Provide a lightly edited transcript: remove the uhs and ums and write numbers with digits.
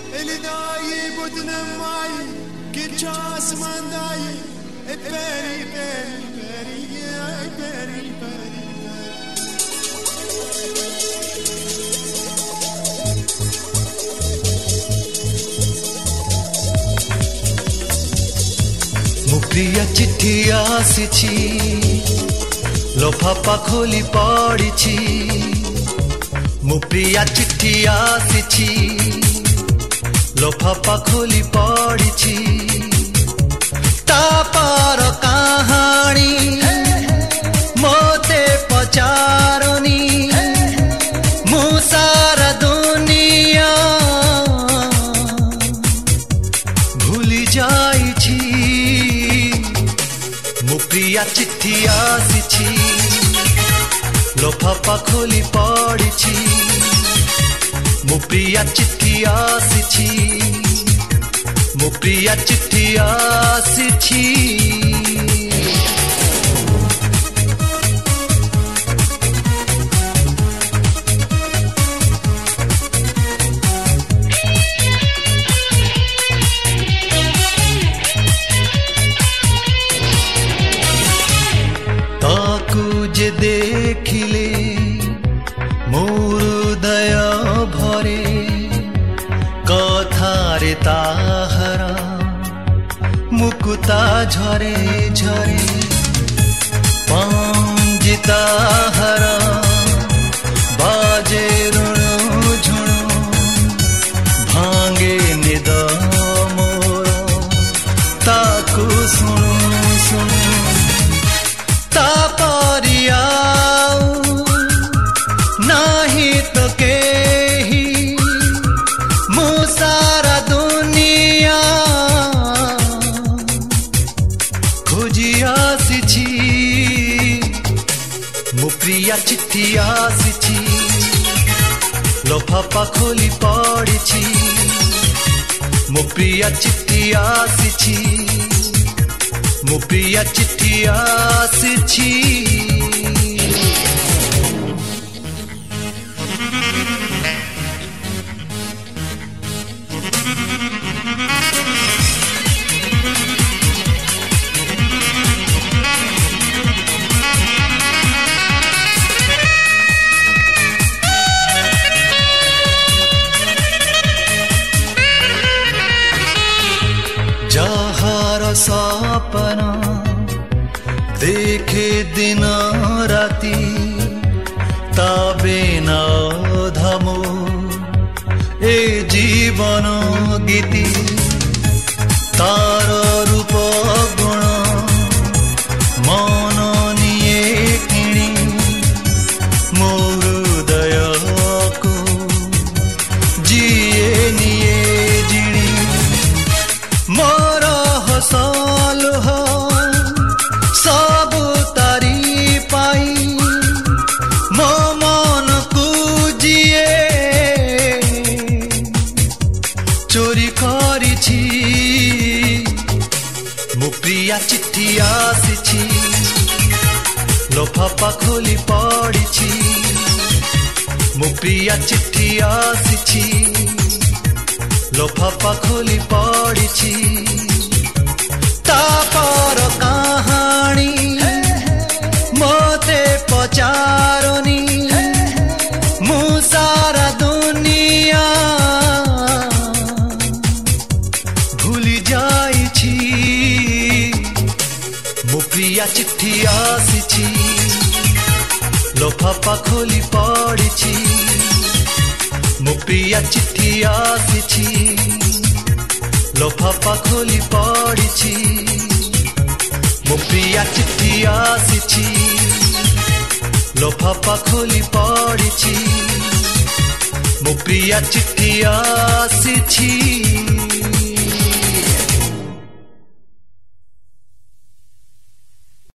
اللي دايب ودنماي كل جاس من دايب باري باري باري باري باري प्रिय चिट्ठी आसी लफाफा खोली पड़ी मो प्रिय चिट्ठी आसी लफाफा खोली पड़ी तापर कहानी मोते पचारनी मु सारा दुनिया भूली जाई प्रिया चिट्ठी आसी लफाफा खोली पड़ी मो प्रिया चिट्ठी आसी मो प्रिया चिट्ठी आसी जे देखिले मोर दया भरे कथारे ताहारा मुकुता झरे झरे पांजी ताहारा बाजे ऋण झुण भांगे निद मोर ताकू सुनु सुनु नहीं तो के ही मु सारा दुनिया खोजी आसी मो प्रिया चिट्ठी आसी लफाफा खोली पड़ी मो प्रिया चिट्ठी आसी मो प्रिया चिट्ठी आसी जहार सपना देखे दिन राती ताबे न धमो ए जीवन गीति तार रूप गुण मन निये किणी मो हृदय को जिए निये जिणी मोर हसल हो सब तारी पाई मो मन को जिए चोरी करी मो प्रिया चिट्ठी आसी लफाफा खोली पड़ी मो प्रिया चिट्ठी आसी लफाफा खोली पड़ी तापर कहानी मोते पचारनी मु सारा दुनिया भूली जाई मो प्रिया चिट्ठी आसी लफाफा खोली पड़ी मो प्रिया चिट्ठी आसी लफाफा खोली पड़ी मो प्रिया चिट्ठी आसी लफाफा खोली पड़ी मो प्रिया चिट्ठी आसी।